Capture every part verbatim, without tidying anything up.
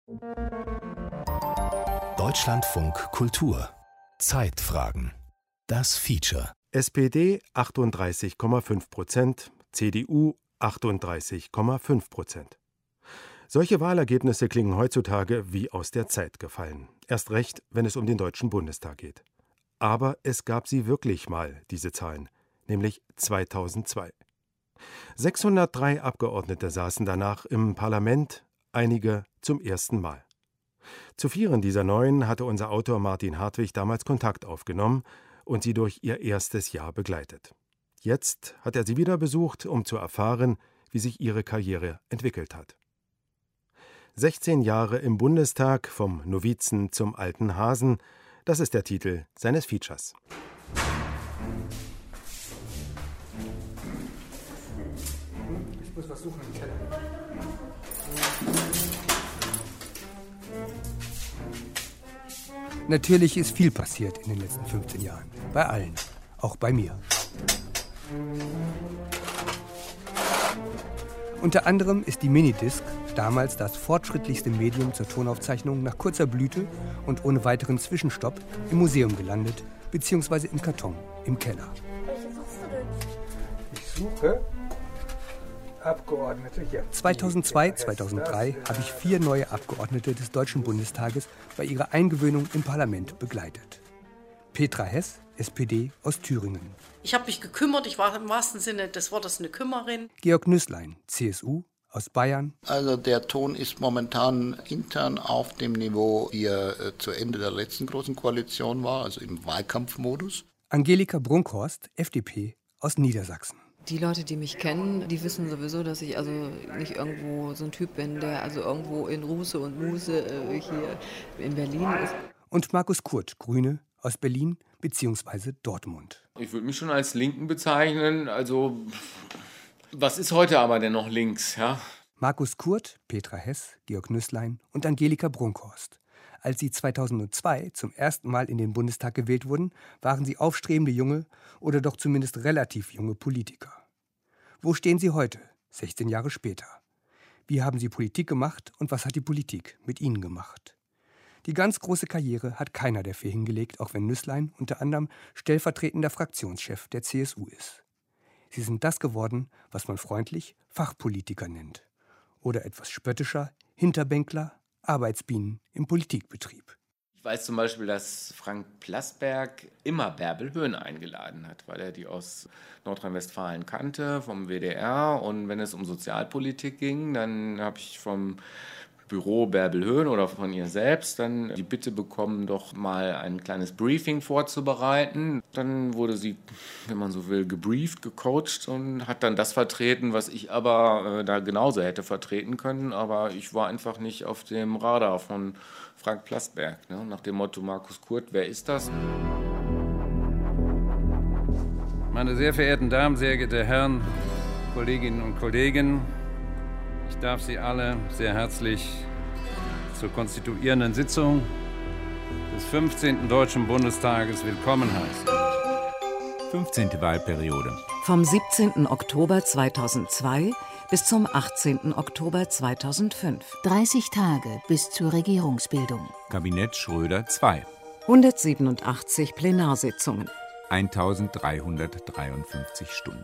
Deutschlandfunk Kultur. Zeitfragen. Das Feature. S P D achtunddreißig Komma fünf Prozent, C D U achtunddreißig Komma fünf Prozent. Solche Wahlergebnisse klingen heutzutage wie aus der Zeit gefallen. Erst recht, wenn es um den Deutschen Bundestag geht. Aber es gab sie wirklich mal, diese Zahlen, nämlich zweitausendzwei. sechshundertdrei Abgeordnete saßen danach im Parlament, einige zum ersten Mal. Zu vieren dieser Neuen hatte unser Autor Martin Hartwig damals Kontakt aufgenommen und sie durch ihr erstes Jahr begleitet. Jetzt hat er sie wieder besucht, um zu erfahren, wie sich ihre Karriere entwickelt hat. sechzehn Jahre im Bundestag, vom Novizen zum alten Hasen, das ist der Titel seines Features. Ich muss was suchen im Keller. Natürlich ist viel passiert in den letzten fünfzehn Jahren. Bei allen. Auch bei mir. Unter anderem ist die Minidisc, damals das fortschrittlichste Medium zur Tonaufzeichnung, nach kurzer Blüte und ohne weiteren Zwischenstopp im Museum gelandet, beziehungsweise im Karton, im Keller. Welche suchst du denn? Ich suche Abgeordnete hier. zweitausendzwei, zweitausenddrei habe ich vier neue Abgeordnete des Deutschen Bundestages bei ihrer Eingewöhnung im Parlament begleitet. Petra Hess, S P D aus Thüringen. Ich habe mich gekümmert, ich war im wahrsten Sinne des Wortes eine Kümmerin. Georg Nüßlein, C S U aus Bayern. Also der Ton ist momentan intern auf dem Niveau, wie er äh, zu Ende der letzten großen Koalition war, also im Wahlkampfmodus. Angelika Brunkhorst, F D P aus Niedersachsen. Die Leute, die mich kennen, die wissen sowieso, dass ich also nicht irgendwo so ein Typ bin, der also irgendwo in Ruße und Muße äh, hier in Berlin ist. Und Markus Kurt, Grüne, aus Berlin bzw. Dortmund. Ich würde mich schon als Linken bezeichnen. Also, was ist heute aber denn noch links? Ja? Markus Kurt, Petra Hess, Georg Nüßlein und Angelika Brunkhorst. Als sie zweitausendzwei zum ersten Mal in den Bundestag gewählt wurden, waren sie aufstrebende junge oder doch zumindest relativ junge Politiker. Wo stehen sie heute, sechzehn Jahre später? Wie haben sie Politik gemacht und was hat die Politik mit ihnen gemacht? Die ganz große Karriere hat keiner der vier hingelegt, auch wenn Nüßlein unter anderem stellvertretender Fraktionschef der C S U ist. Sie sind das geworden, was man freundlich Fachpolitiker nennt. Oder etwas spöttischer Hinterbänkler, Arbeitsbienen im Politikbetrieb. Ich weiß zum Beispiel, dass Frank Plasberg immer Bärbel Höhn eingeladen hat, weil er die aus Nordrhein-Westfalen kannte, vom W D R. Und wenn es um Sozialpolitik ging, dann habe ich vom Büro Bärbel Höhn oder von ihr selbst dann die Bitte bekommen, doch mal ein kleines Briefing vorzubereiten. Dann wurde sie, wenn man so will, gebrieft, gecoacht und hat dann das vertreten, was ich aber äh, da genauso hätte vertreten können. Aber ich war einfach nicht auf dem Radar von Frank Plasberg. Ne? Nach dem Motto Markus Kurt, wer ist das? Meine sehr verehrten Damen, sehr geehrte Herren, Kolleginnen und Kollegen, ich darf Sie alle sehr herzlich zur konstituierenden Sitzung des fünfzehnten Deutschen Bundestages willkommen heißen. fünfzehnte Wahlperiode. Vom siebzehnten Oktober zweitausendzwei bis zum achtzehnten Oktober zweitausendfünf. dreißig Tage bis zur Regierungsbildung. Kabinett Schröder zwei. hundertsiebenundachtzig Plenarsitzungen. eintausenddreihundertdreiundfünfzig Stunden.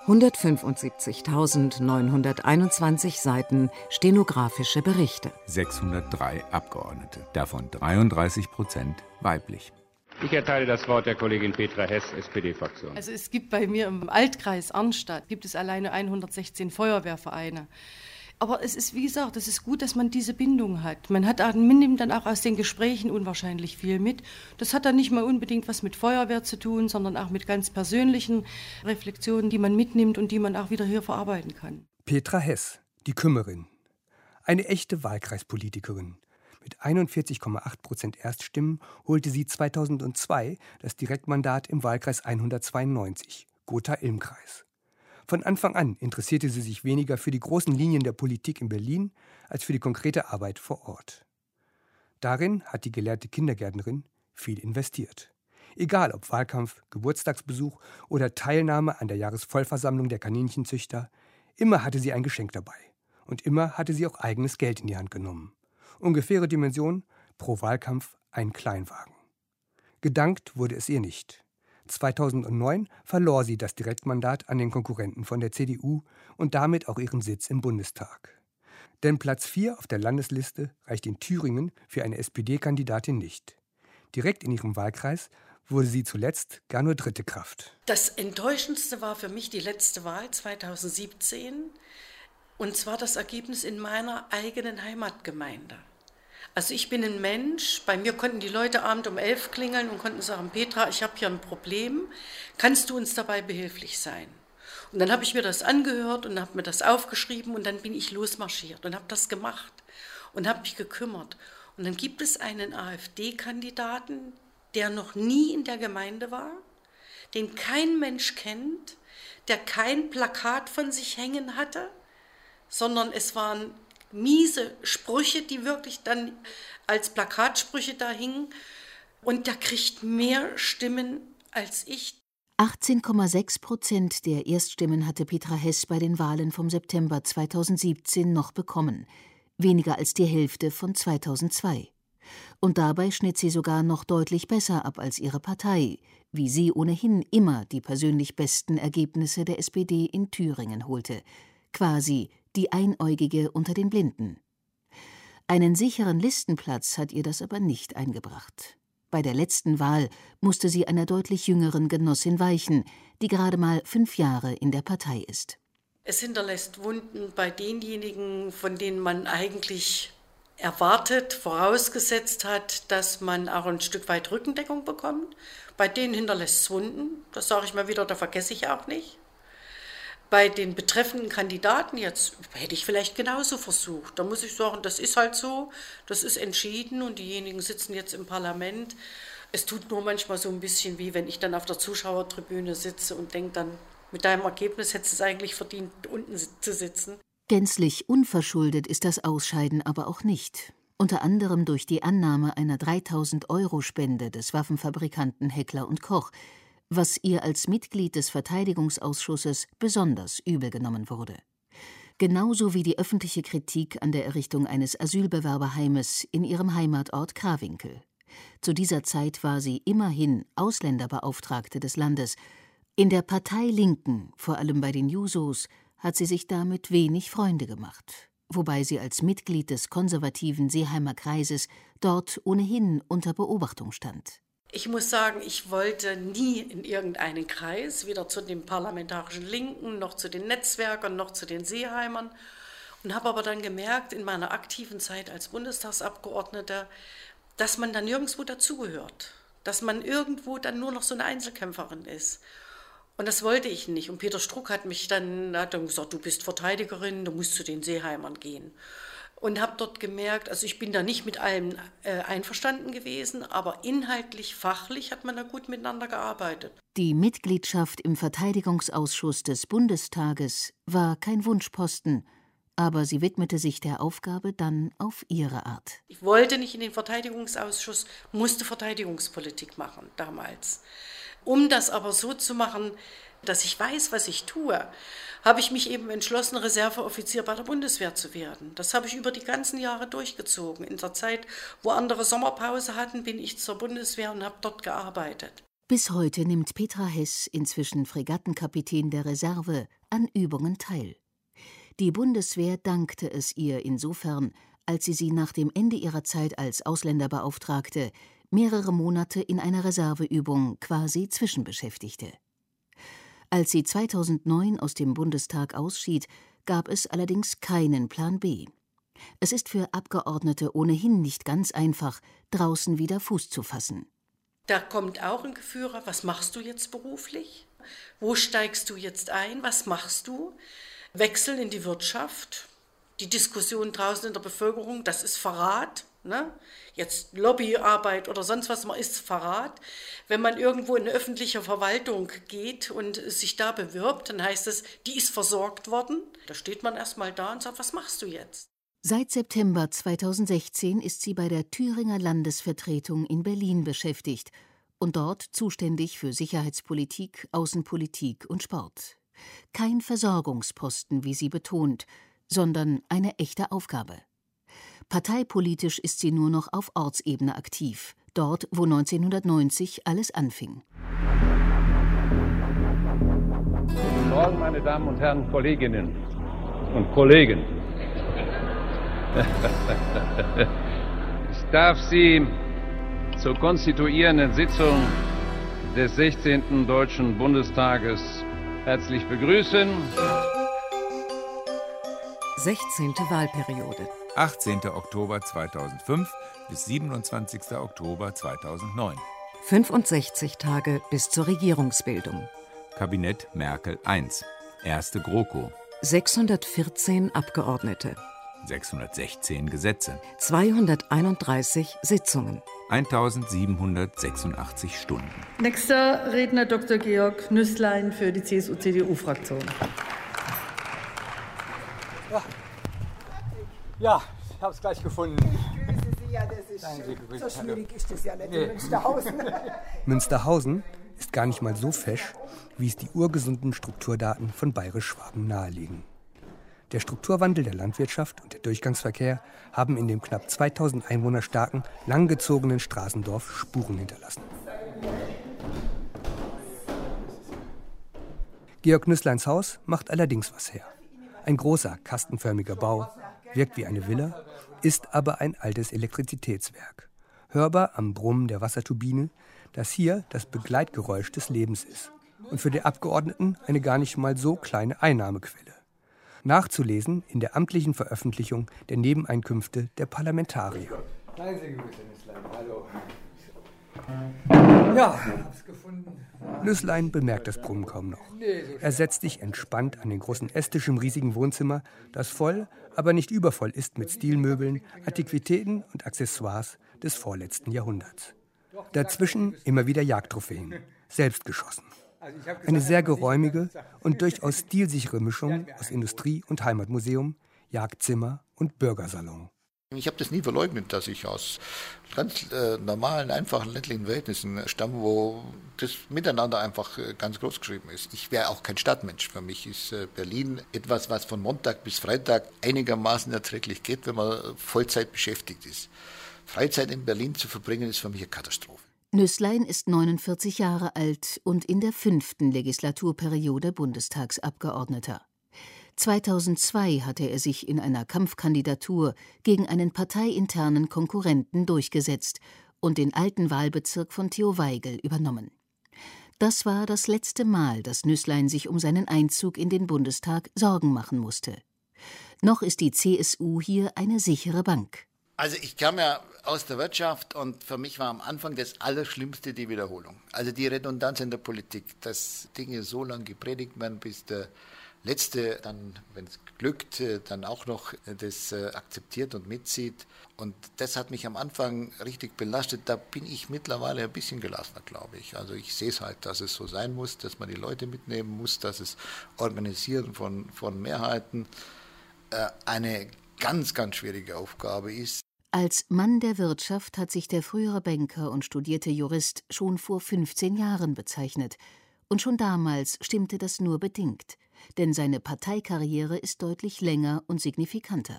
hundertfünfundsiebzigtausendneunhunderteinundzwanzig Seiten stenografische Berichte. sechshundertdrei Abgeordnete, davon dreiunddreißig Prozent weiblich. Ich erteile das Wort der Kollegin Petra Hess, S P D-Fraktion. Also es gibt bei mir im Altkreis Arnstadt, gibt es alleine hundertsechzehn Feuerwehrvereine. Aber es ist, wie gesagt, es ist gut, dass man diese Bindung hat. Man hat, man nimmt dann auch aus den Gesprächen unwahrscheinlich viel mit. Das hat dann nicht mal unbedingt was mit Feuerwehr zu tun, sondern auch mit ganz persönlichen Reflexionen, die man mitnimmt und die man auch wieder hier verarbeiten kann. Petra Hess, die Kümmerin. Eine echte Wahlkreispolitikerin. Mit einundvierzig Komma acht Prozent Erststimmen holte sie zweitausendzwei das Direktmandat im Wahlkreis hundertzweiundneunzig, Gotha-Ilm-Kreis. Von Anfang an interessierte sie sich weniger für die großen Linien der Politik in Berlin als für die konkrete Arbeit vor Ort. Darin hat die gelehrte Kindergärtnerin viel investiert. Egal ob Wahlkampf, Geburtstagsbesuch oder Teilnahme an der Jahresvollversammlung der Kaninchenzüchter, immer hatte sie ein Geschenk dabei. Und immer hatte sie auch eigenes Geld in die Hand genommen. Ungefähre Dimension: pro Wahlkampf ein Kleinwagen. Gedankt wurde es ihr nicht. zweitausendneun verlor sie das Direktmandat an den Konkurrenten von der C D U und damit auch ihren Sitz im Bundestag. Denn Platz vier auf der Landesliste reicht in Thüringen für eine S P D-Kandidatin nicht. Direkt in ihrem Wahlkreis wurde sie zuletzt gar nur dritte Kraft. Das Enttäuschendste war für mich die letzte Wahl zweitausendsiebzehn, und zwar das Ergebnis in meiner eigenen Heimatgemeinde. Also ich bin ein Mensch, bei mir konnten die Leute abend um elf klingeln und konnten sagen, Petra, ich habe hier ein Problem, kannst du uns dabei behilflich sein? Und dann habe ich mir das angehört und habe mir das aufgeschrieben und dann bin ich losmarschiert und habe das gemacht und habe mich gekümmert. Und dann gibt es einen AfD-Kandidaten, der noch nie in der Gemeinde war, den kein Mensch kennt, der kein Plakat von sich hängen hatte, sondern es waren miese Sprüche, die wirklich dann als Plakatsprüche da hingen. Und der kriegt mehr Stimmen als ich. achtzehn Komma sechs Prozent der Erststimmen hatte Petra Hess bei den Wahlen vom September zweitausendsiebzehn noch bekommen, weniger als die Hälfte von zweitausendzwei. Und dabei schnitt sie sogar noch deutlich besser ab als ihre Partei, wie sie ohnehin immer die persönlich besten Ergebnisse der S P D in Thüringen holte, quasi die Einäugige unter den Blinden. Einen sicheren Listenplatz hat ihr das aber nicht eingebracht. Bei der letzten Wahl musste sie einer deutlich jüngeren Genossin weichen, die gerade mal fünf Jahre in der Partei ist. Es hinterlässt Wunden bei denjenigen, von denen man eigentlich erwartet, vorausgesetzt hat, dass man auch ein Stück weit Rückendeckung bekommt. Bei denen hinterlässt es Wunden, das sage ich mal wieder, da vergesse ich auch nicht. Bei den betreffenden Kandidaten jetzt hätte ich vielleicht genauso versucht. Da muss ich sagen, das ist halt so, das ist entschieden und diejenigen sitzen jetzt im Parlament. Es tut nur manchmal so ein bisschen wie, wenn ich dann auf der Zuschauertribüne sitze und denke dann, mit deinem Ergebnis hättest du es eigentlich verdient, unten zu sitzen. Gänzlich unverschuldet ist das Ausscheiden aber auch nicht. Unter anderem durch die Annahme einer dreitausend-Euro-Spende des Waffenfabrikanten Heckler und Koch, was ihr als Mitglied des Verteidigungsausschusses besonders übel genommen wurde. Genauso wie die öffentliche Kritik an der Errichtung eines Asylbewerberheimes in ihrem Heimatort Krawinkel. Zu dieser Zeit war sie immerhin Ausländerbeauftragte des Landes. In der Partei Linken, vor allem bei den Jusos, hat sie sich damit wenig Freunde gemacht, wobei sie als Mitglied des konservativen Seeheimer Kreises dort ohnehin unter Beobachtung stand. Ich muss sagen, ich wollte nie in irgendeinen Kreis, weder zu den parlamentarischen Linken, noch zu den Netzwerkern, noch zu den Seeheimern. Und habe aber dann gemerkt, in meiner aktiven Zeit als Bundestagsabgeordnete, dass man dann nirgendwo dazugehört. Dass man irgendwo dann nur noch so eine Einzelkämpferin ist. Und das wollte ich nicht. Und Peter Struck hat mich dann, hat dann gesagt, du bist Verteidigerin, du musst zu den Seeheimern gehen. Und habe dort gemerkt, also ich bin da nicht mit allem äh, einverstanden gewesen, aber inhaltlich, fachlich hat man da gut miteinander gearbeitet. Die Mitgliedschaft im Verteidigungsausschuss des Bundestages war kein Wunschposten, aber sie widmete sich der Aufgabe dann auf ihre Art. Ich wollte nicht in den Verteidigungsausschuss, musste Verteidigungspolitik machen damals. Um das aber so zu machen, dass ich weiß, was ich tue, habe ich mich eben entschlossen, Reserveoffizier bei der Bundeswehr zu werden. Das habe ich über die ganzen Jahre durchgezogen. In der Zeit, wo andere Sommerpause hatten, bin ich zur Bundeswehr und habe dort gearbeitet. Bis heute nimmt Petra Hess, inzwischen Fregattenkapitän der Reserve, an Übungen teil. Die Bundeswehr dankte es ihr insofern, als sie sie nach dem Ende ihrer Zeit als Ausländerbeauftragte mehrere Monate in einer Reserveübung quasi zwischenbeschäftigte. Als sie zweitausendneun aus dem Bundestag ausschied, gab es allerdings keinen Plan B. Es ist für Abgeordnete ohnehin nicht ganz einfach, draußen wieder Fuß zu fassen. Da kommt auch ein Geführer, was machst du jetzt beruflich? Wo steigst du jetzt ein? Was machst du? Wechsel in die Wirtschaft, die Diskussion draußen in der Bevölkerung, das ist Verrat. Ne? Jetzt Lobbyarbeit oder sonst was, man ist Verrat. Wenn man irgendwo in eine öffentliche Verwaltung geht und sich da bewirbt, dann heißt es, die ist versorgt worden. Da steht man erstmal da und sagt, was machst du jetzt? Seit September zweitausendsechzehn ist sie bei der Thüringer Landesvertretung in Berlin beschäftigt und dort zuständig für Sicherheitspolitik, Außenpolitik und Sport. Kein Versorgungsposten, wie sie betont, sondern eine echte Aufgabe. Parteipolitisch ist sie nur noch auf Ortsebene aktiv, dort, wo neunzehnhundertneunzig alles anfing. Guten Morgen, meine Damen und Herren, Kolleginnen und Kollegen. Ich darf Sie zur konstituierenden Sitzung des sechzehnten Deutschen Bundestages herzlich begrüßen. sechzehnte Wahlperiode. achtzehnten Oktober zweitausendfünf bis siebenundzwanzigsten Oktober zweitausendneun. fünfundsechzig Tage bis zur Regierungsbildung. Kabinett Merkel eins. Erste GroKo. sechshundertvierzehn Abgeordnete. sechshundertsechzehn Gesetze. zweihunderteinunddreißig Sitzungen. eintausendsiebenhundertsechsundachtzig Stunden. Nächster Redner Doktor Georg Nüßlein für die C S U C D U-Fraktion. Ja, ja ich habe es gleich gefunden. Ich grüße Sie, ja, das ist schön. So schwierig ist das ja nicht in Münsterhausen. Münsterhausen ist gar nicht mal so fesch, wie es die urgesunden Strukturdaten von Bayerisch-Schwaben nahelegen. Der Strukturwandel der Landwirtschaft und der Durchgangsverkehr haben in dem knapp zweitausend Einwohner starken, langgezogenen Straßendorf Spuren hinterlassen. Georg Nüßleins Haus macht allerdings was her. Ein großer, kastenförmiger Bau, wirkt wie eine Villa, ist aber ein altes Elektrizitätswerk. Hörbar am Brummen der Wasserturbine, das hier das Begleitgeräusch des Lebens ist und für die Abgeordneten eine gar nicht mal so kleine Einnahmequelle. Nachzulesen in der amtlichen Veröffentlichung der Nebeneinkünfte der Parlamentarier. Seien Sie gegrüßt, Herr Nüßlein. Hallo. Ja, hab's gefunden. Nüßlein bemerkt das Brummen kaum noch. Er setzt sich entspannt an den großen Esstisch im riesigen Wohnzimmer, das voll, aber nicht übervoll ist mit Stilmöbeln, Antiquitäten und Accessoires des vorletzten Jahrhunderts. Dazwischen immer wieder Jagdtrophäen, selbst geschossen. Eine sehr geräumige und durchaus stilsichere Mischung aus Industrie- und Heimatmuseum, Jagdzimmer und Bürgersalon. Ich habe das nie verleugnet, dass ich aus ganz äh, normalen, einfachen ländlichen Verhältnissen stamme, wo das Miteinander einfach äh, ganz groß geschrieben ist. Ich wäre auch kein Stadtmensch. Für mich ist äh, Berlin etwas, was von Montag bis Freitag einigermaßen erträglich geht, wenn man Vollzeit beschäftigt ist. Freizeit in Berlin zu verbringen, ist für mich eine Katastrophe. Nüßlein ist neunundvierzig Jahre alt und in der fünften Legislaturperiode Bundestagsabgeordneter. zweitausendzwei hatte er sich in einer Kampfkandidatur gegen einen parteiinternen Konkurrenten durchgesetzt und den alten Wahlbezirk von Theo Weigel übernommen. Das war das letzte Mal, dass Nüßlein sich um seinen Einzug in den Bundestag Sorgen machen musste. Noch ist die C S U hier eine sichere Bank. Also ich kam ja aus der Wirtschaft und für mich war am Anfang das Allerschlimmste die Wiederholung. Also die Redundanz in der Politik, dass Dinge so lange gepredigt werden, bis der Letzte dann, wenn es glückt, dann auch noch das akzeptiert und mitzieht. Und das hat mich am Anfang richtig belastet. Da bin ich mittlerweile ein bisschen gelassener, glaube ich. Also ich sehe es halt, dass es so sein muss, dass man die Leute mitnehmen muss, dass es Organisieren von, von Mehrheiten äh, eine ganz, ganz schwierige Aufgabe ist. Als Mann der Wirtschaft hat sich der frühere Banker und studierte Jurist schon vor fünfzehn Jahren bezeichnet. Und schon damals stimmte das nur bedingt, denn seine Parteikarriere ist deutlich länger und signifikanter.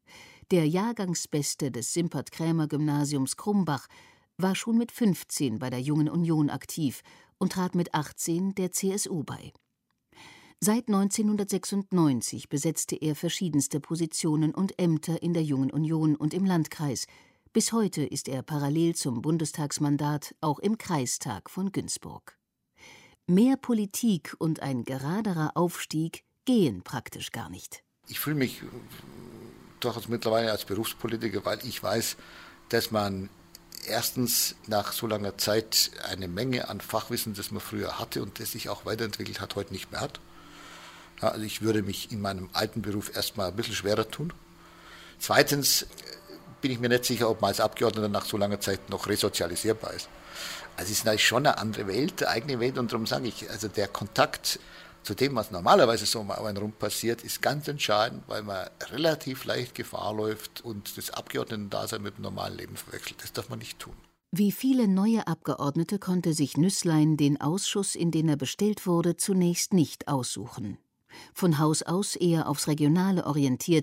Der Jahrgangsbeste des Simpert-Krämer-Gymnasiums Krumbach war schon mit fünfzehn bei der Jungen Union aktiv und trat mit achtzehn der C S U bei. Seit neunzehnhundertsechsundneunzig besetzte er verschiedenste Positionen und Ämter in der Jungen Union und im Landkreis. Bis heute ist er parallel zum Bundestagsmandat auch im Kreistag von Günzburg. Mehr Politik und ein geraderer Aufstieg gehen praktisch gar nicht. Ich fühle mich durchaus mittlerweile als Berufspolitiker, weil ich weiß, dass man erstens nach so langer Zeit eine Menge an Fachwissen, das man früher hatte und das sich auch weiterentwickelt hat, heute nicht mehr hat. Ja, also ich würde mich in meinem alten Beruf erstmal ein bisschen schwerer tun. Zweitens bin ich mir nicht sicher, ob man als Abgeordneter nach so langer Zeit noch resozialisierbar ist. Also es ist natürlich schon eine andere Welt, eine eigene Welt, und darum sage ich, also der Kontakt zu dem, was normalerweise so um einen rum passiert, ist ganz entscheidend, weil man relativ leicht Gefahr läuft und das Abgeordnetendasein mit dem normalen Leben verwechselt. Das darf man nicht tun. Wie viele neue Abgeordnete konnte sich Nüßlein den Ausschuss, in den er bestellt wurde, zunächst nicht aussuchen. Von Haus aus eher aufs Regionale orientiert,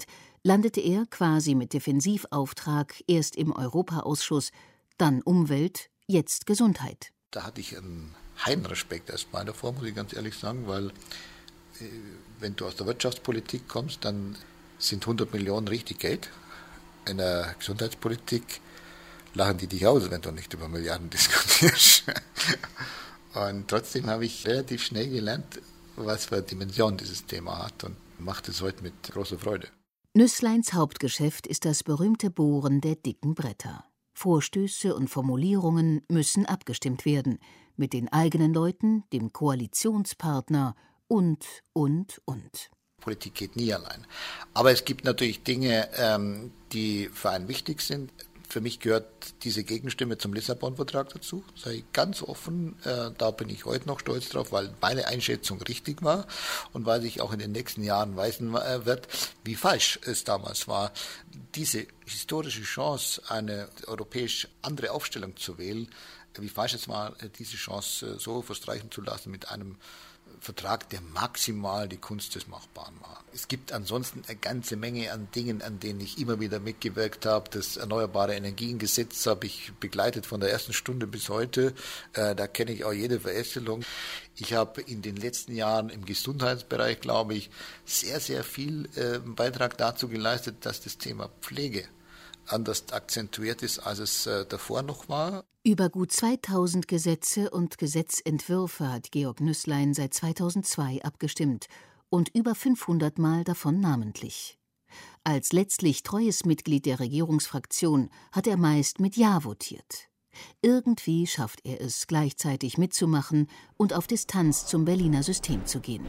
landete er quasi mit Defensivauftrag erst im Europaausschuss, dann Umwelt, jetzt Gesundheit. Da hatte ich einen Heidenrespekt erstmal davor, muss ich ganz ehrlich sagen, weil wenn du aus der Wirtschaftspolitik kommst, dann sind hundert Millionen richtig Geld. In der Gesundheitspolitik lachen die dich aus, wenn du nicht über Milliarden diskutierst. Und trotzdem habe ich relativ schnell gelernt, was für eine Dimension dieses Thema hat und mache das heute mit großer Freude. Nüssleins Hauptgeschäft ist das berühmte Bohren der dicken Bretter. Vorstöße und Formulierungen müssen abgestimmt werden. Mit den eigenen Leuten, dem Koalitionspartner und, und, und. Politik geht nie allein. Aber es gibt natürlich Dinge, ähm, die für einen wichtig sind. Für mich gehört diese Gegenstimme zum Lissabon-Vertrag dazu, sage ich ganz offen. Äh, da bin ich heute noch stolz drauf, weil meine Einschätzung richtig war und weil sich auch in den nächsten Jahren weisen äh, wird, wie falsch es damals war. Diese historische Chance, eine europäisch andere Aufstellung zu wählen, wie falsch es war, diese Chance so verstreichen zu lassen mit einem Vertrag, der maximal die Kunst des Machbaren war. Es gibt ansonsten eine ganze Menge an Dingen, an denen ich immer wieder mitgewirkt habe. Das Erneuerbare Energiengesetz habe ich begleitet von der ersten Stunde bis heute. Äh, da kenne ich auch jede Verästelung. Ich habe in den letzten Jahren im Gesundheitsbereich, glaube ich, sehr, sehr viel äh, Beitrag dazu geleistet, dass das Thema Pflege anders akzentuiert ist, als es äh, davor noch war. Über gut zweitausend Gesetze und Gesetzentwürfe hat Georg Nüsslein seit zweitausendzwei abgestimmt und über fünfhundert Mal davon namentlich. Als letztlich treues Mitglied der Regierungsfraktion hat er meist mit Ja votiert. Irgendwie schafft er es, gleichzeitig mitzumachen und auf Distanz zum Berliner System zu gehen.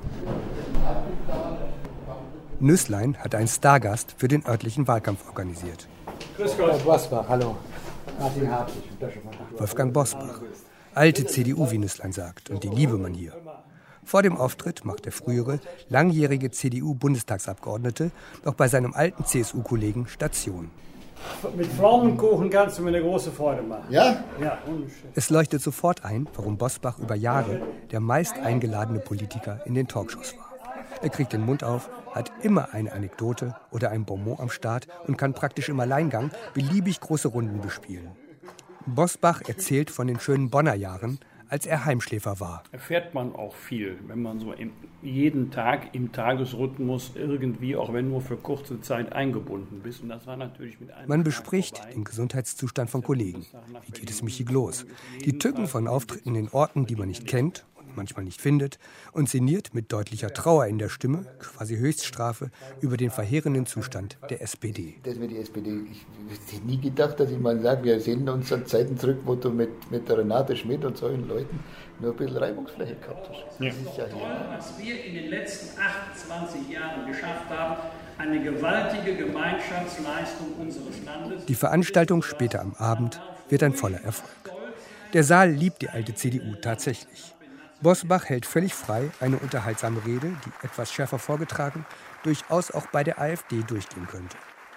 Nüsslein hat einen Stargast für den örtlichen Wahlkampf organisiert. Grüß Gott. Bosbach, hallo. Martin Hartwig. Wolfgang Bosbach. Alte C D U, wie Nüsslein sagt, und die liebe man hier. Vor dem Auftritt macht der frühere, langjährige C D U-Bundestagsabgeordnete noch bei seinem alten C S U-Kollegen Station. Mit Pflaumenkuchen kannst du mir eine große Freude machen. Ja? Ja. Es leuchtet sofort ein, warum Bosbach über Jahre der meist eingeladene Politiker in den Talkshows war. Er kriegt den Mund auf, hat immer eine Anekdote oder ein Bonmot am Start und kann praktisch im Alleingang beliebig große Runden bespielen. Bosbach erzählt von den schönen Bonner Jahren, als er Heimschläfer war. Erfährt man auch viel, wenn man so im, jeden Tag im Tagesrhythmus irgendwie, auch wenn nur für kurze Zeit, eingebunden ist. Und das war natürlich mit einem Man bespricht den Gesundheitszustand von Kollegen. Wie geht es Michi Gloß? Die Tücken von Auftritten in Orten, die man nicht kennt und manchmal nicht findet, und sinniert mit deutlicher Trauer in der Stimme, quasi Höchststrafe, über den verheerenden Zustand der S P D. Das mit der S P D, ich hätte nie gedacht, dass ich mal sage, wir sehen uns an Zeiten zurück, wo du mit, mit der Renate Schmidt und solchen Leuten nur ein bisschen Reibungsfläche gehabt hast. Ja. Das ist ja hier. Was wir in den letzten achtundzwanzig Jahren geschafft haben, eine gewaltige Gemeinschaftsleistung unseres Landes. Die Veranstaltung später am Abend wird ein voller Erfolg. Der Saal liebt die alte C D U tatsächlich. Bosbach hält völlig frei eine unterhaltsame Rede, die etwas schärfer vorgetragen durchaus auch bei der AfD durchgehen könnte.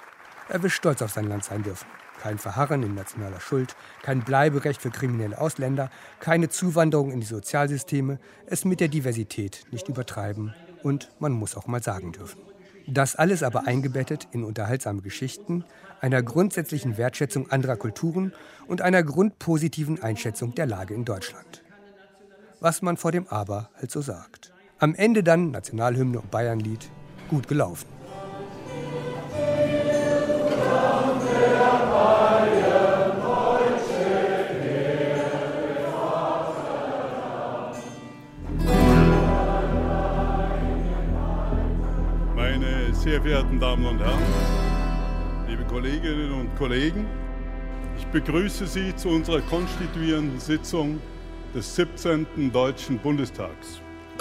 Er will stolz auf sein Land sein dürfen. Kein Verharren in nationaler Schuld, kein Bleiberecht für kriminelle Ausländer, keine Zuwanderung in die Sozialsysteme, es mit der Diversität nicht übertreiben und man muss auch mal sagen dürfen. Das alles aber eingebettet in unterhaltsame Geschichten, einer grundsätzlichen Wertschätzung anderer Kulturen und einer grundpositiven Einschätzung der Lage in Deutschland. Was man vor dem Aber halt so sagt. Am Ende dann Nationalhymne und Bayernlied, gut gelaufen. Meine sehr verehrten Damen und Herren, liebe Kolleginnen und Kollegen, ich begrüße Sie zu unserer konstituierenden Sitzung des siebzehnten Deutschen Bundestags.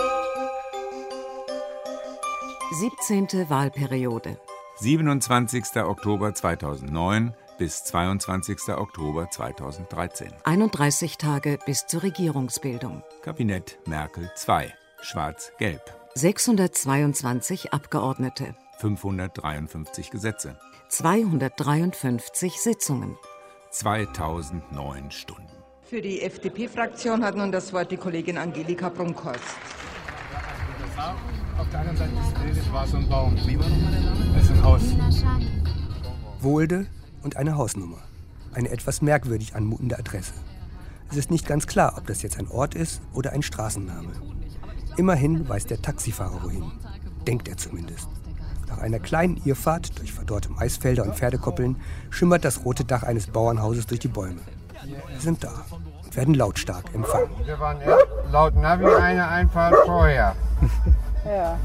siebzehnte Wahlperiode. siebenundzwanzigster Oktober zweitausendneun bis zweiundzwanzigster Oktober zweitausenddreizehn. einunddreißig Tage bis zur Regierungsbildung. Kabinett Merkel zwei. Schwarz-Gelb. sechshundertzweiundzwanzig Abgeordnete. fünfhundertdreiundfünfzig Gesetze. zweihundertdreiundfünfzig Sitzungen. zweitausendneun Stunden. Für die F D P-Fraktion hat nun das Wort die Kollegin Angelika Brunkhorst. Auf der anderen Seite des Bildes war so ein Baum. Wie war nochmal der Name? Das ist ein Haus. Wohlde und eine Hausnummer. Eine etwas merkwürdig anmutende Adresse. Es ist nicht ganz klar, ob das jetzt ein Ort ist oder ein Straßenname. Immerhin weiß der Taxifahrer wohin. Denkt er zumindest. Nach einer kleinen Irrfahrt durch verdorrte Maisfelder und Pferdekoppeln schimmert das rote Dach eines Bauernhauses durch die Bäume. Wir sind da und werden lautstark empfangen. Wir waren laut Navi eine Einfahrt vorher. Ja.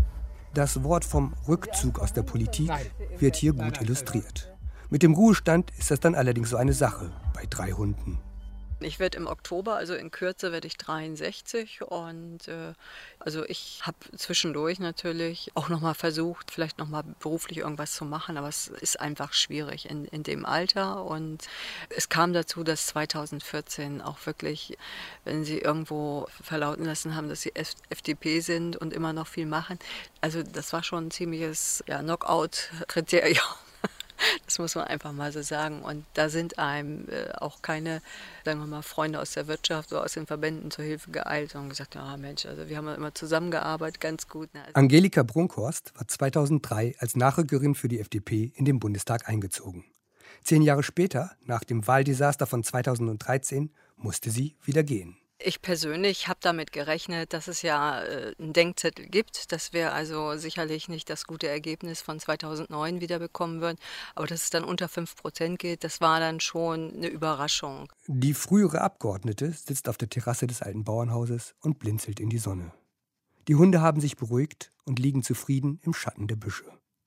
Das Wort vom Rückzug aus der Politik wird hier gut illustriert. Mit dem Ruhestand ist das dann allerdings so eine Sache bei drei Hunden. Ich werde im Oktober, also in Kürze, werde ich dreiundsechzig und äh, also ich habe zwischendurch natürlich auch nochmal versucht, vielleicht nochmal beruflich irgendwas zu machen, aber es ist einfach schwierig in, in dem Alter und es kam dazu, dass zweitausendvierzehn auch wirklich, wenn sie irgendwo verlauten lassen haben, dass sie F D P sind und immer noch viel machen, also das war schon ein ziemliches ja, Knockout-Kriterium. Das muss man einfach mal so sagen. Und da sind einem äh, auch keine, sagen wir mal, Freunde aus der Wirtschaft oder aus den Verbänden zur Hilfe geeilt und gesagt, ja Mensch, also wir haben immer zusammengearbeitet, ganz gut. Ne? Also Angelika Brunkhorst war zweitausenddrei als Nachrückerin für die F D P in den Bundestag eingezogen. Zehn Jahre später, nach dem Wahldesaster von zweitausenddreizehn, musste sie wieder gehen. Ich persönlich habe damit gerechnet, dass es ja äh, einen Denkzettel gibt, dass wir also sicherlich nicht das gute Ergebnis von zweitausendneun wiederbekommen würden, aber dass es dann unter fünf Prozent geht, das war dann schon eine Überraschung. Die frühere Abgeordnete sitzt auf der Terrasse des alten Bauernhauses und blinzelt in die Sonne. Die Hunde haben sich beruhigt und liegen zufrieden im Schatten der Büsche.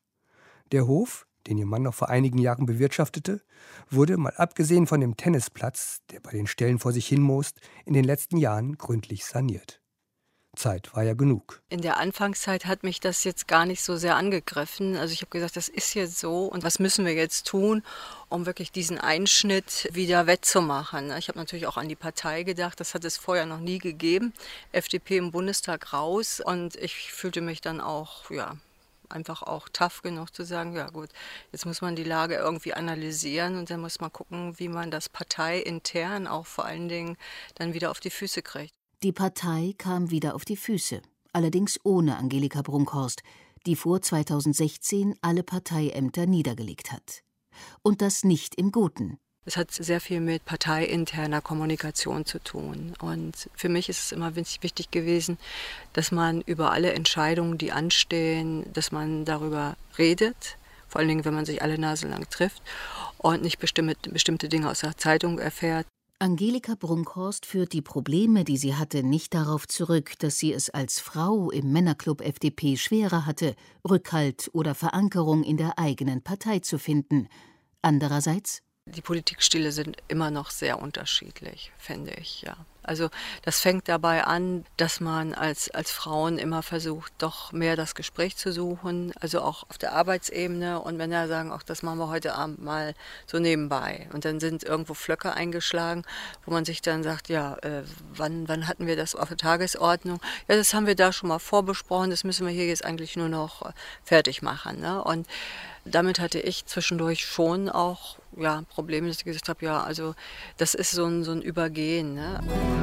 Der Hof, den ihr Mann noch vor einigen Jahren bewirtschaftete, wurde, mal abgesehen von dem Tennisplatz, der bei den Ställen vor sich hin moost, in den letzten Jahren gründlich saniert. Zeit war ja genug. In der Anfangszeit hat mich das jetzt gar nicht so sehr angegriffen. Also ich habe gesagt, das ist jetzt so und was müssen wir jetzt tun, um wirklich diesen Einschnitt wieder wettzumachen. Ich habe natürlich auch an die Partei gedacht, das hat es vorher noch nie gegeben. F D P im Bundestag raus und ich fühlte mich dann auch, ja, einfach auch tough genug zu sagen, ja gut, jetzt muss man die Lage irgendwie analysieren und dann muss man gucken, wie man das parteiintern auch vor allen Dingen dann wieder auf die Füße kriegt. Die Partei kam wieder auf die Füße, allerdings ohne Angelika Brunkhorst, die vor zweitausendsechzehn alle Parteiämter niedergelegt hat. Und das nicht im Guten. Es hat sehr viel mit parteiinterner Kommunikation zu tun. Und für mich ist es immer wichtig gewesen, dass man über alle Entscheidungen, die anstehen, dass man darüber redet, vor allen Dingen, wenn man sich alle Nase lang trifft und nicht bestimmte, bestimmte Dinge aus der Zeitung erfährt. Angelika Brunkhorst führt die Probleme, die sie hatte, nicht darauf zurück, dass sie es als Frau im Männerclub F D P schwerer hatte, Rückhalt oder Verankerung in der eigenen Partei zu finden. Andererseits: Die Politikstile sind immer noch sehr unterschiedlich, finde ich, ja. Also das fängt dabei an, dass man als, als Frauen immer versucht, doch mehr das Gespräch zu suchen, also auch auf der Arbeitsebene. Und wenn da sagen, auch das machen wir heute Abend mal so nebenbei. Und dann sind irgendwo Flöcke eingeschlagen, wo man sich dann sagt, ja, äh, wann, wann hatten wir das auf der Tagesordnung? Ja, das haben wir da schon mal vorbesprochen, das müssen wir hier jetzt eigentlich nur noch äh, fertig machen, ne? Und damit hatte ich zwischendurch schon auch ja, Probleme, dass ich gesagt habe, ja, also das ist so ein, so ein Übergehen. Ne?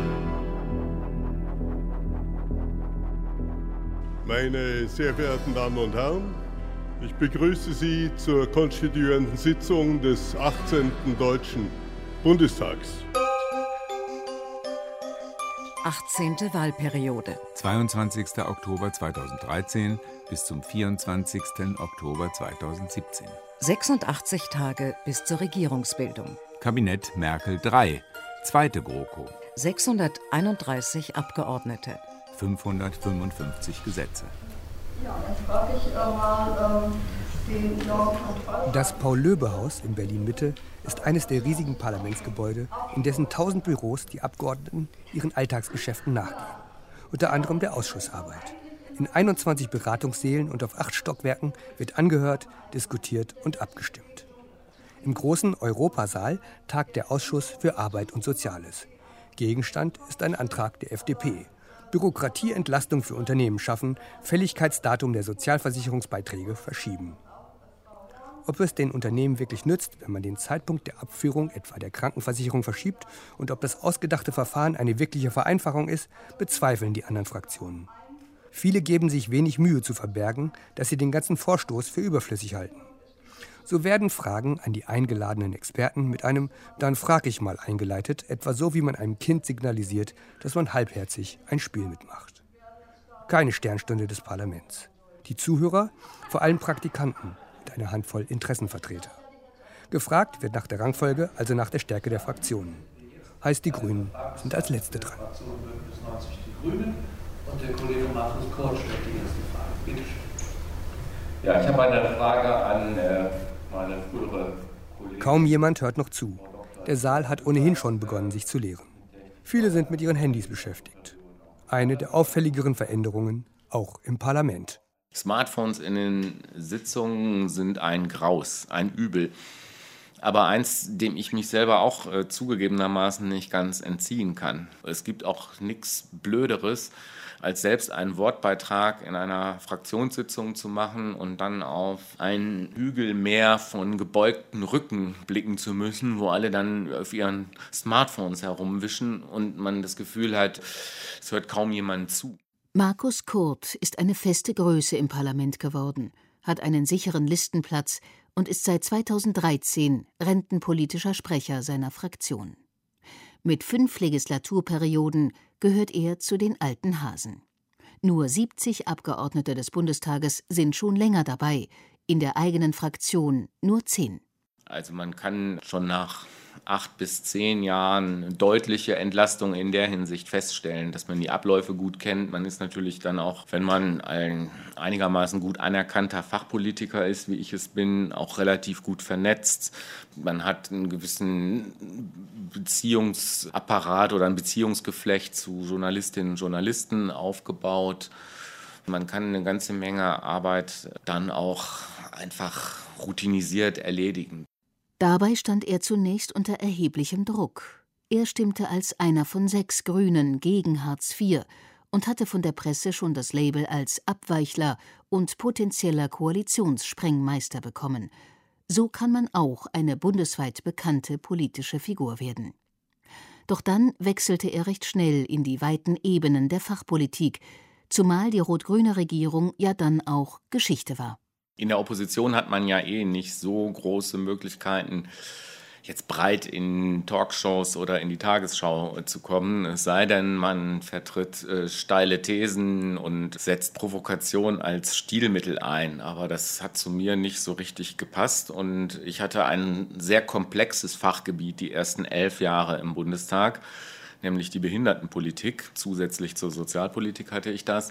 Meine sehr verehrten Damen und Herren, ich begrüße Sie zur konstituierenden Sitzung des achtzehnten Deutschen Bundestags. achtzehnte Wahlperiode. zweiundzwanzigster Oktober zweitausenddreizehn bis zum vierundzwanzigsten Oktober zweitausendsiebzehn. sechsundachtzig Tage bis zur Regierungsbildung. Kabinett Merkel drei, zweite GroKo. sechshunderteinunddreißig Abgeordnete. fünfhundertfünfundfünfzig Gesetze. Ja, dann frage ich mal ähm, den Jörg. Das Paul-Löbe-Haus in Berlin-Mitte ist eines der riesigen Parlamentsgebäude, in dessen tausend Büros die Abgeordneten ihren Alltagsgeschäften nachgehen. Unter anderem der Ausschussarbeit. In einundzwanzig Beratungssälen und auf acht Stockwerken wird angehört, diskutiert und abgestimmt. Im großen Europasaal tagt der Ausschuss für Arbeit und Soziales. Gegenstand ist ein Antrag der F D P. Bürokratieentlastung für Unternehmen schaffen, Fälligkeitsdatum der Sozialversicherungsbeiträge verschieben. Ob es den Unternehmen wirklich nützt, wenn man den Zeitpunkt der Abführung etwa der Krankenversicherung verschiebt und ob das ausgedachte Verfahren eine wirkliche Vereinfachung ist, bezweifeln die anderen Fraktionen. Viele geben sich wenig Mühe zu verbergen, dass sie den ganzen Vorstoß für überflüssig halten. So werden Fragen an die eingeladenen Experten mit einem »Dann frag ich mal« eingeleitet, etwa so, wie man einem Kind signalisiert, dass man halbherzig ein Spiel mitmacht. Keine Sternstunde des Parlaments. Die Zuhörer, vor allem Praktikanten, mit einer Handvoll Interessenvertreter. Gefragt wird nach der Rangfolge, also nach der Stärke der Fraktionen. Heißt, die Grünen sind als Letzte dran. Die Grünen und der Kollege Markus Kort stellt die erste Frage. Bitte schön. Ja, ich habe eine Frage an äh, meine frühere Kollegin. Kaum jemand hört noch zu. Der Saal hat ohnehin schon begonnen, sich zu leeren. Viele sind mit ihren Handys beschäftigt. Eine der auffälligeren Veränderungen auch im Parlament. Smartphones in den Sitzungen sind ein Graus, ein Übel. Aber eins, dem ich mich selber auch äh, zugegebenermaßen nicht ganz entziehen kann. Es gibt auch nichts Blöderes, als selbst einen Wortbeitrag in einer Fraktionssitzung zu machen und dann auf einen Hügel mehr von gebeugten Rücken blicken zu müssen, wo alle dann auf ihren Smartphones herumwischen und man das Gefühl hat, es hört kaum jemand zu. Markus Kurt ist eine feste Größe im Parlament geworden, hat einen sicheren Listenplatz und ist seit zweitausenddreizehn rentenpolitischer Sprecher seiner Fraktion. Mit fünf Legislaturperioden gehört er zu den alten Hasen. Nur siebzig Abgeordnete des Bundestages sind schon länger dabei, in der eigenen Fraktion nur zehn. Also man kann schon nach acht bis zehn Jahren deutliche Entlastung in der Hinsicht feststellen, dass man die Abläufe gut kennt. Man ist natürlich dann auch, wenn man ein einigermaßen gut anerkannter Fachpolitiker ist, wie ich es bin, auch relativ gut vernetzt. Man hat einen gewissen Beziehungsapparat oder ein Beziehungsgeflecht zu Journalistinnen und Journalisten aufgebaut. Man kann eine ganze Menge Arbeit dann auch einfach routinisiert erledigen. Dabei stand er zunächst unter erheblichem Druck. Er stimmte als einer von sechs Grünen gegen Hartz vier und hatte von der Presse schon das Label als Abweichler und potenzieller Koalitionssprengmeister bekommen. So kann man auch eine bundesweit bekannte politische Figur werden. Doch dann wechselte er recht schnell in die weiten Ebenen der Fachpolitik, zumal die rot-grüne Regierung ja dann auch Geschichte war. In der Opposition hat man ja eh nicht so große Möglichkeiten, jetzt breit in Talkshows oder in die Tagesschau zu kommen. Es sei denn, man vertritt äh, steile Thesen und setzt Provokation als Stilmittel ein. Aber das hat zu mir nicht so richtig gepasst. Und ich hatte ein sehr komplexes Fachgebiet die ersten elf Jahre im Bundestag, nämlich die Behindertenpolitik. Zusätzlich zur Sozialpolitik hatte ich das.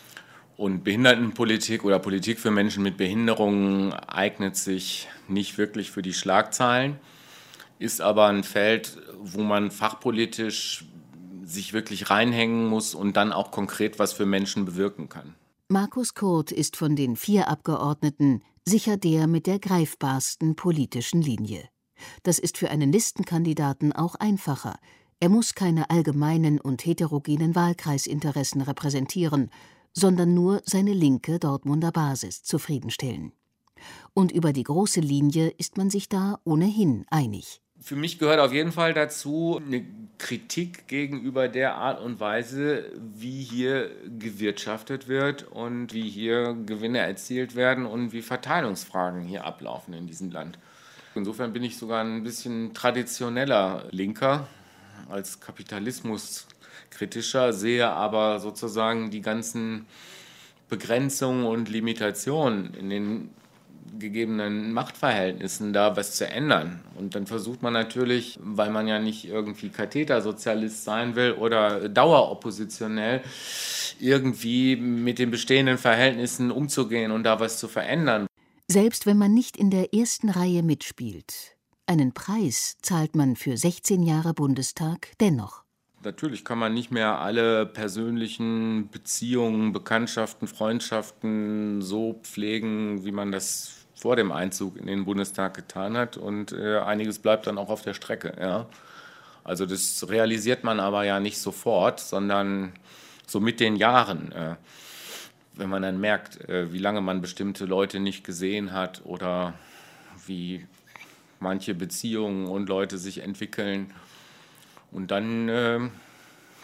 Und Behindertenpolitik oder Politik für Menschen mit Behinderungen eignet sich nicht wirklich für die Schlagzeilen, ist aber ein Feld, wo man fachpolitisch sich wirklich reinhängen muss und dann auch konkret was für Menschen bewirken kann. Markus Kurt ist von den vier Abgeordneten sicher der mit der greifbarsten politischen Linie. Das ist für einen Listenkandidaten auch einfacher. Er muss keine allgemeinen und heterogenen Wahlkreisinteressen repräsentieren, sondern nur seine linke Dortmunder Basis zufriedenstellen. Und über die große Linie ist man sich da ohnehin einig. Für mich gehört auf jeden Fall dazu eine Kritik gegenüber der Art und Weise, wie hier gewirtschaftet wird und wie hier Gewinne erzielt werden und wie Verteilungsfragen hier ablaufen in diesem Land. Insofern bin ich sogar ein bisschen traditioneller Linker als Kapitalismus kritischer, sehe aber sozusagen die ganzen Begrenzungen und Limitationen in den gegebenen Machtverhältnissen da was zu ändern. Und dann versucht man natürlich, weil man ja nicht irgendwie Kathetersozialist sein will oder daueroppositionell, irgendwie mit den bestehenden Verhältnissen umzugehen und da was zu verändern. Selbst wenn man nicht in der ersten Reihe mitspielt, einen Preis zahlt man für sechzehn Jahre Bundestag dennoch. Natürlich kann man nicht mehr alle persönlichen Beziehungen, Bekanntschaften, Freundschaften so pflegen, wie man das vor dem Einzug in den Bundestag getan hat. Und äh, einiges bleibt dann auch auf der Strecke. Ja. Also das realisiert man aber ja nicht sofort, sondern so mit den Jahren. Äh, wenn man dann merkt, äh, wie lange man bestimmte Leute nicht gesehen hat oder wie manche Beziehungen und Leute sich entwickeln. Und dann äh,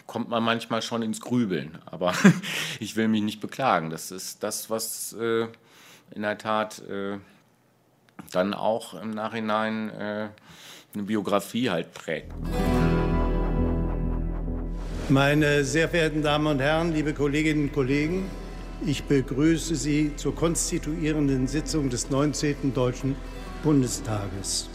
kommt man manchmal schon ins Grübeln. Aber ich will mich nicht beklagen. Das ist das, was äh, in der Tat äh, dann auch im Nachhinein äh, eine Biografie halt prägt. Meine sehr verehrten Damen und Herren, liebe Kolleginnen und Kollegen, ich begrüße Sie zur konstituierenden Sitzung des neunzehnten Deutschen Bundestages.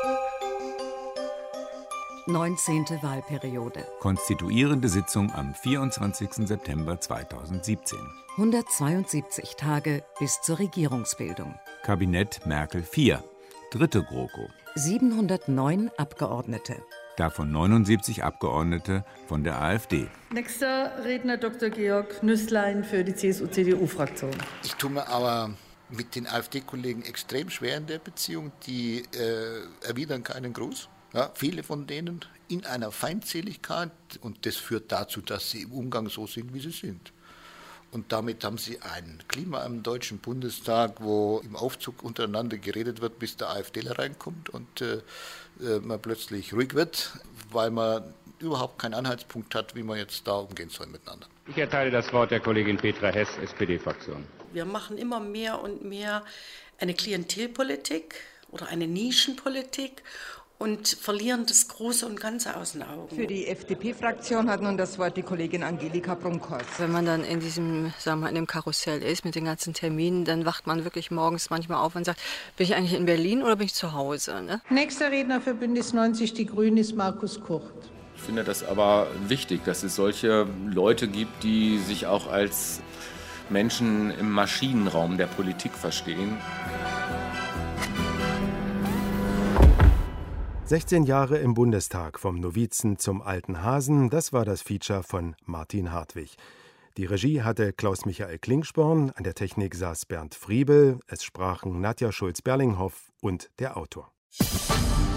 neunzehnte Wahlperiode. Konstituierende Sitzung am vierundzwanzigsten September zweitausendsiebzehn. hundertzweiundsiebzig Tage bis zur Regierungsbildung. Kabinett Merkel vier. Dritte GroKo. siebenhundertneun Abgeordnete. Davon neunundsiebzig Abgeordnete von der AfD. Nächster Redner Doktor Georg Nüßlein für die C S U C D U-Fraktion. Ich tue mir aber mit den AfD-Kollegen extrem schwer in der Beziehung. Die äh, erwidern keinen Gruß. Ja, viele von denen in einer Feindseligkeit. Und das führt dazu, dass sie im Umgang so sind, wie sie sind. Und damit haben sie ein Klima im Deutschen Bundestag, wo im Aufzug untereinander geredet wird, bis der AfDler reinkommt und äh, man plötzlich ruhig wird, weil man überhaupt keinen Anhaltspunkt hat, wie man jetzt da umgehen soll miteinander. Ich erteile das Wort der Kollegin Petra Hess, S P D-Fraktion. Wir machen immer mehr und mehr eine Klientelpolitik oder eine Nischenpolitik und verlieren das Große und Ganze aus den Augen. Für die F D P-Fraktion hat nun das Wort die Kollegin Angelika Brunkhorst. Wenn man dann in diesem, sagen wir, in dem Karussell ist mit den ganzen Terminen, dann wacht man wirklich morgens manchmal auf und sagt, bin ich eigentlich in Berlin oder bin ich zu Hause? Ne? Nächster Redner für Bündnis neunzig Die Grünen ist Markus Kurt. Ich finde das aber wichtig, dass es solche Leute gibt, die sich auch als Menschen im Maschinenraum der Politik verstehen. sechzehn Jahre im Bundestag, vom Novizen zum alten Hasen, das war das Feature von Martin Hartwig. Die Regie hatte Klaus-Michael Klingsporn, an der Technik saß Bernd Friebel, es sprachen Nadja Schulz-Berlinghoff und der Autor.